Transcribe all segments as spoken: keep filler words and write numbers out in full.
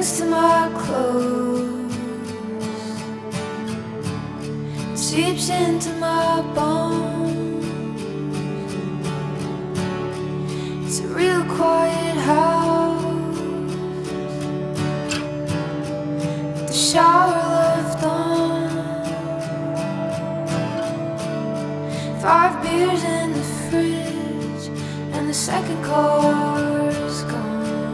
clings to my clothes, seeps into my bones. It's a real quiet house, with the shower left on, five beers in the fridge, and the second car's gone.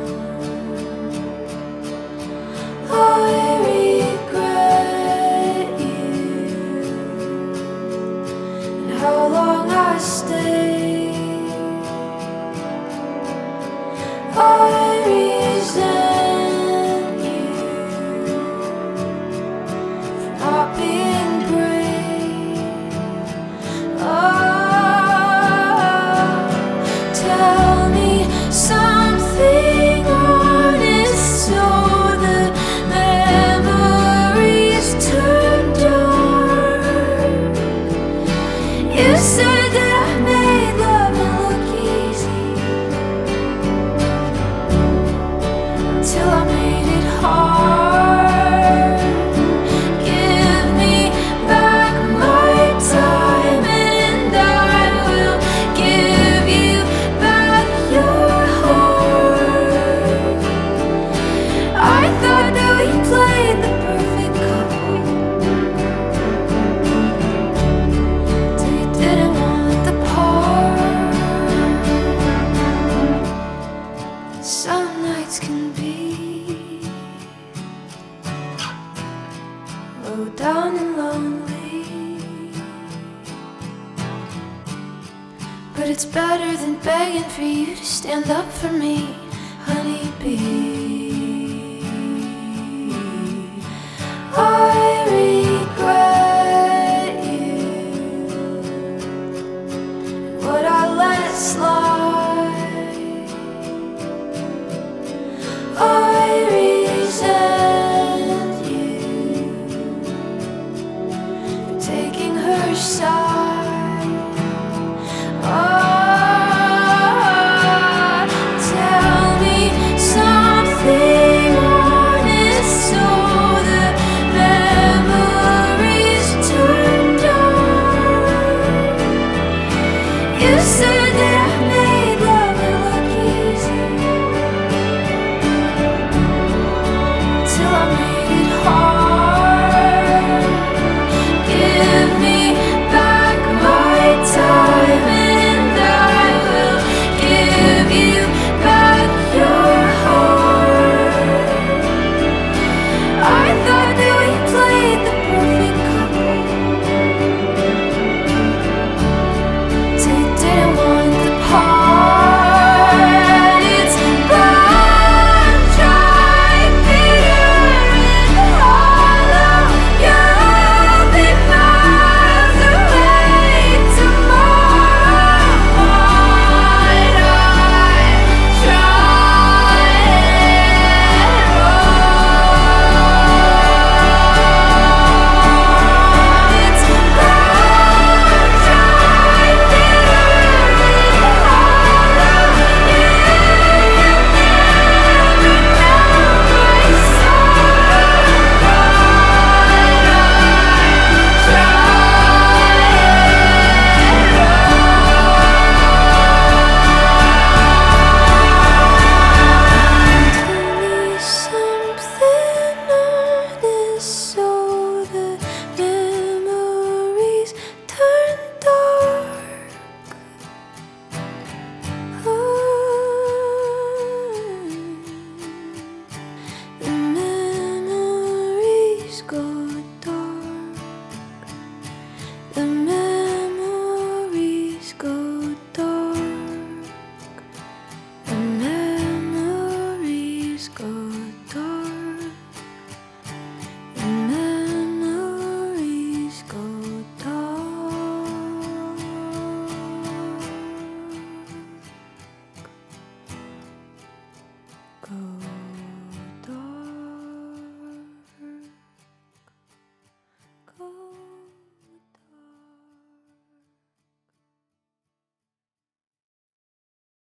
I regret you and how long I stayed. I resent you for not being brave. Oh, tell me something honest so that memories turn dark. You said that I made love look easy until I made it hard. Give me back my time and I will give you back your heart. I thought that we played the perfect couple till you didn't want the part. Some nights can be low down and lonely, but it's better than begging for you to stand up for me, honeybee.